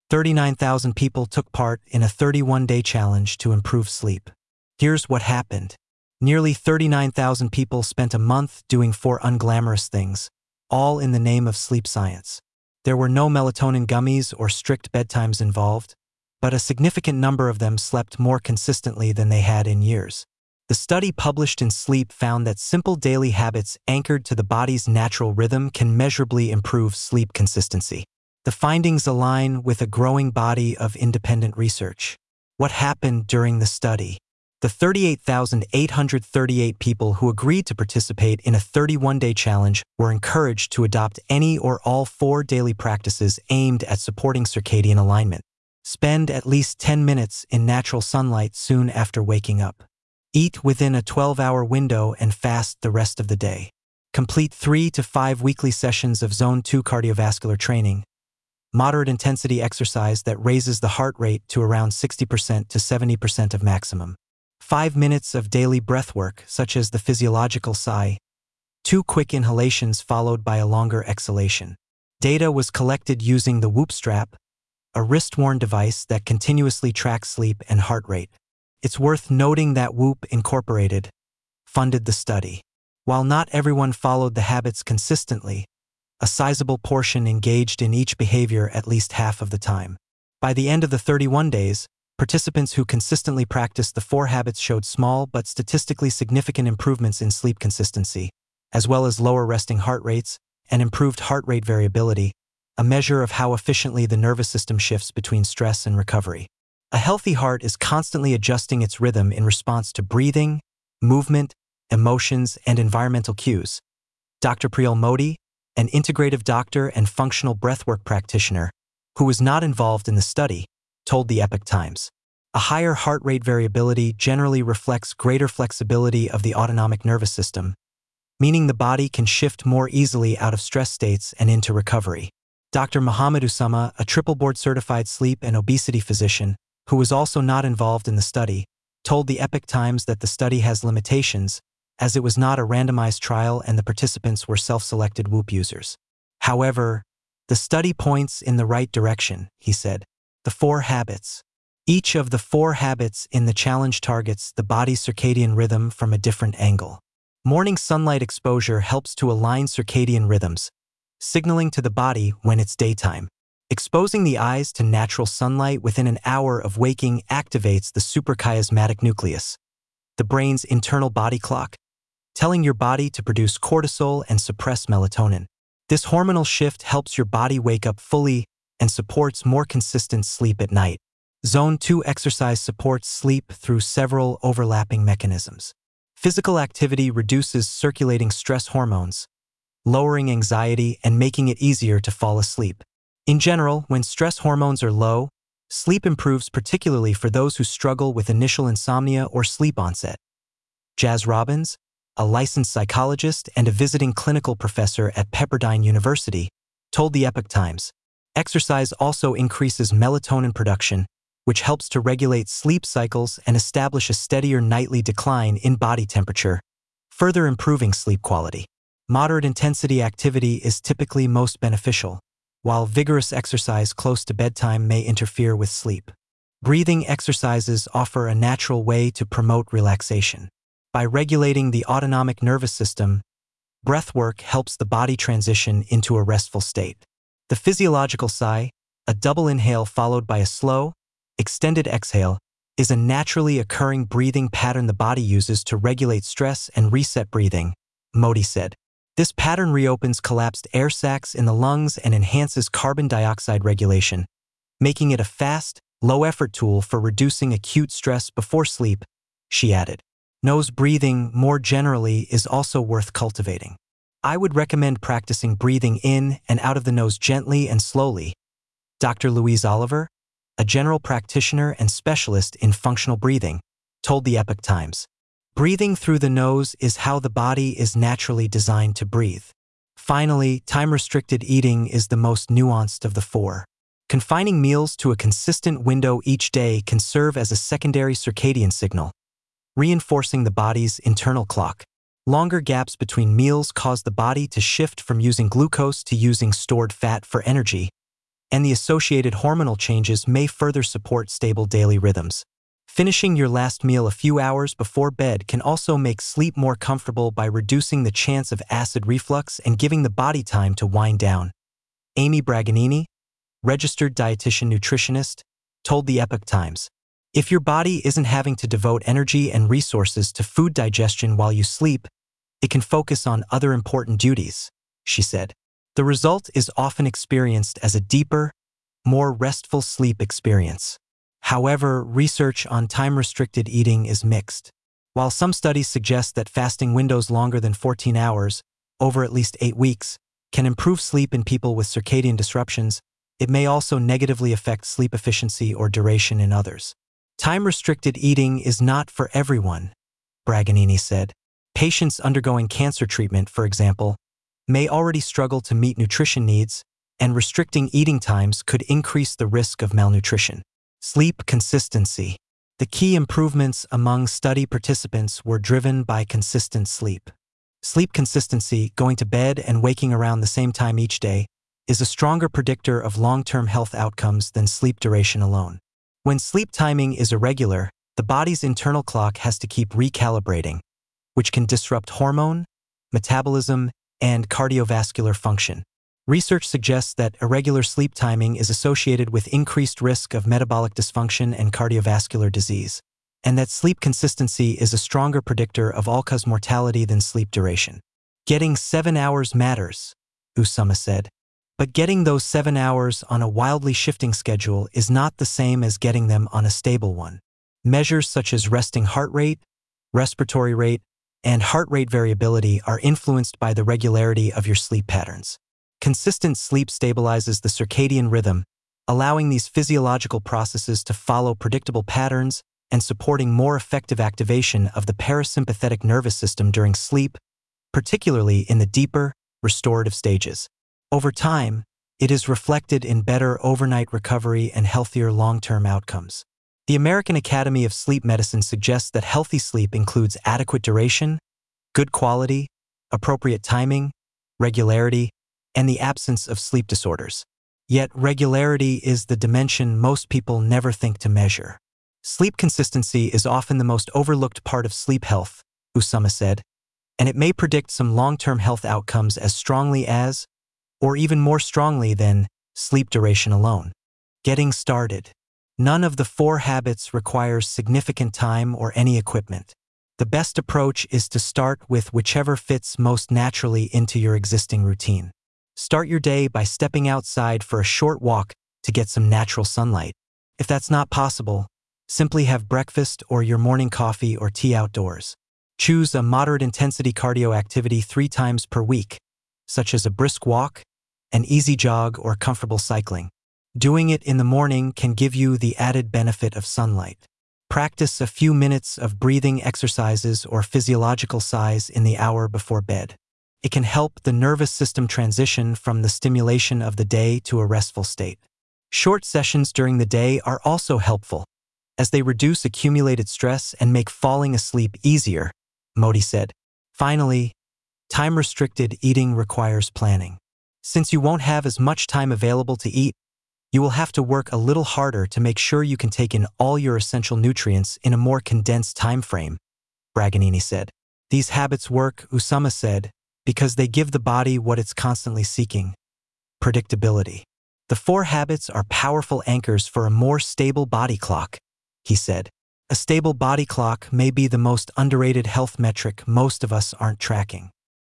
39,000 people took part in a 31-day challenge to improve sleep. Here's what happened. Nearly 39,000 people spent a month doing 4 unglamorous things, all in the name of sleep science. There were no melatonin gummies or strict bedtimes involved, but a significant number of them slept more consistently than they had in years. The study published in Sleep found that simple daily habits anchored to the body's natural rhythm can measurably improve sleep consistency. The findings align with a growing body of independent research. What happened during the study? The 38,838 people who agreed to participate in a 31-day challenge were encouraged to adopt any or all 4 daily practices aimed at supporting circadian alignment. Spend at least 10 minutes in natural sunlight soon after waking up. Eat within a 12-hour window and fast the rest of the day. Complete 3 to 5 weekly sessions of Zone 2 cardiovascular training, moderate intensity exercise that raises the heart rate to around 60% to 70% of maximum. 5 minutes of daily breath work, such as the physiological sigh, 2 quick inhalations followed by a longer exhalation. Data was collected using the Whoop strap, a wrist-worn device that continuously tracks sleep and heart rate. It's worth noting that Whoop Incorporated funded the study. While not everyone followed the habits consistently, a sizable portion engaged in each behavior at least half of the time. By the end of the 31 days, participants who consistently practiced the 4 habits showed small but statistically significant improvements in sleep consistency, as well as lower resting heart rates and improved heart rate variability, a measure of how efficiently the nervous system shifts between stress and recovery. A healthy heart is constantly adjusting its rhythm in response to breathing, movement, emotions, and environmental cues. Dr. Priyal Modi, an integrative doctor and functional breathwork practitioner, who was not involved in the study, told the Epoch Times. A higher heart rate variability generally reflects greater flexibility of the autonomic nervous system, meaning the body can shift more easily out of stress states and into recovery. Dr. Muhammad Usama, a triple board-certified sleep and obesity physician, who was also not involved in the study, told the Epoch Times that the study has limitations, as it was not a randomized trial and the participants were self-selected Whoop users. However, the study points in the right direction, he said. The 4 habits. Each of the 4 habits in the challenge targets the body's circadian rhythm from a different angle. Morning sunlight exposure helps to align circadian rhythms, signaling to the body when it's daytime. Exposing the eyes to natural sunlight within an hour of waking activates the suprachiasmatic nucleus, the brain's internal body clock, telling your body to produce cortisol and suppress melatonin. This hormonal shift helps your body wake up fully and supports more consistent sleep at night. Zone 2 exercise supports sleep through several overlapping mechanisms. Physical activity reduces circulating stress hormones, lowering anxiety and making it easier to fall asleep. In general, when stress hormones are low, sleep improves, particularly for those who struggle with initial insomnia or sleep onset. Jaz Robbins, a licensed psychologist and a visiting clinical professor at Pepperdine University, told the Epoch Times, exercise also increases melatonin production, which helps to regulate sleep cycles and establish a steadier nightly decline in body temperature, further improving sleep quality. Moderate intensity activity is typically most beneficial, while vigorous exercise close to bedtime may interfere with sleep. Breathing exercises offer a natural way to promote relaxation. By regulating the autonomic nervous system, breathwork helps the body transition into a restful state. The physiological sigh, a double inhale followed by a slow, extended exhale, is a naturally occurring breathing pattern the body uses to regulate stress and reset breathing, Modi said. This pattern reopens collapsed air sacs in the lungs and enhances carbon dioxide regulation, making it a fast, low-effort tool for reducing acute stress before sleep, she added. Nose breathing, more generally, is also worth cultivating. I would recommend practicing breathing in and out of the nose gently and slowly. Dr. Louise Oliver, a general practitioner and specialist in functional breathing, told the Epoch Times. Breathing through the nose is how the body is naturally designed to breathe. Finally, time-restricted eating is the most nuanced of the 4. Confining meals to a consistent window each day can serve as a secondary circadian signal, reinforcing the body's internal clock. Longer gaps between meals cause the body to shift from using glucose to using stored fat for energy, and the associated hormonal changes may further support stable daily rhythms. Finishing your last meal a few hours before bed can also make sleep more comfortable by reducing the chance of acid reflux and giving the body time to wind down. Amy Braganini, registered dietitian nutritionist, told the Epoch Times, "If your body isn't having to devote energy and resources to food digestion while you sleep, it can focus on other important duties," she said. The result is often experienced as a deeper, more restful sleep experience. However, research on time-restricted eating is mixed. While some studies suggest that fasting windows longer than 14 hours, over at least 8 weeks, can improve sleep in people with circadian disruptions, it may also negatively affect sleep efficiency or duration in others. Time-restricted eating is not for everyone, Braganini said. Patients undergoing cancer treatment, for example, may already struggle to meet nutrition needs, and restricting eating times could increase the risk of malnutrition. Sleep consistency. The key improvements among study participants were driven by consistent sleep. Sleep consistency, going to bed and waking around the same time each day, is a stronger predictor of long-term health outcomes than sleep duration alone. When sleep timing is irregular, the body's internal clock has to keep recalibrating, which can disrupt hormone, metabolism, and cardiovascular function. Research suggests that irregular sleep timing is associated with increased risk of metabolic dysfunction and cardiovascular disease, and that sleep consistency is a stronger predictor of all-cause mortality than sleep duration. Getting 7 hours matters, Usama said. But getting those 7 hours on a wildly shifting schedule is not the same as getting them on a stable one. Measures such as resting heart rate, respiratory rate, and heart rate variability are influenced by the regularity of your sleep patterns. Consistent sleep stabilizes the circadian rhythm, allowing these physiological processes to follow predictable patterns and supporting more effective activation of the parasympathetic nervous system during sleep, particularly in the deeper, restorative stages. Over time, it is reflected in better overnight recovery and healthier long-term outcomes. The American Academy of Sleep Medicine suggests that healthy sleep includes adequate duration, good quality, appropriate timing, regularity, and the absence of sleep disorders. Yet regularity is the dimension most people never think to measure. Sleep consistency is often the most overlooked part of sleep health, Usama said, and it may predict some long-term health outcomes as strongly as, or even more strongly than, sleep duration alone. Getting started. None of the 4 habits requires significant time or any equipment. The best approach is to start with whichever fits most naturally into your existing routine. Start your day by stepping outside for a short walk to get some natural sunlight. If that's not possible, simply have breakfast or your morning coffee or tea outdoors. Choose a moderate-intensity cardio activity 3 times per week, such as a brisk walk, an easy jog, or comfortable cycling. Doing it in the morning can give you the added benefit of sunlight. Practice a few minutes of breathing exercises or physiological sighs in the hour before bed. It can help the nervous system transition from the stimulation of the day to a restful state. Short sessions during the day are also helpful, as they reduce accumulated stress and make falling asleep easier, Modi said. Finally, time-restricted eating requires planning. Since you won't have as much time available to eat, you will have to work a little harder to make sure you can take in all your essential nutrients in a more condensed time frame, Braganini said. These habits work, Usama said, because they give the body what it's constantly seeking: predictability. The 4 habits are powerful anchors for a more stable body clock, he said. A stable body clock may be the most underrated health metric most of us aren't tracking.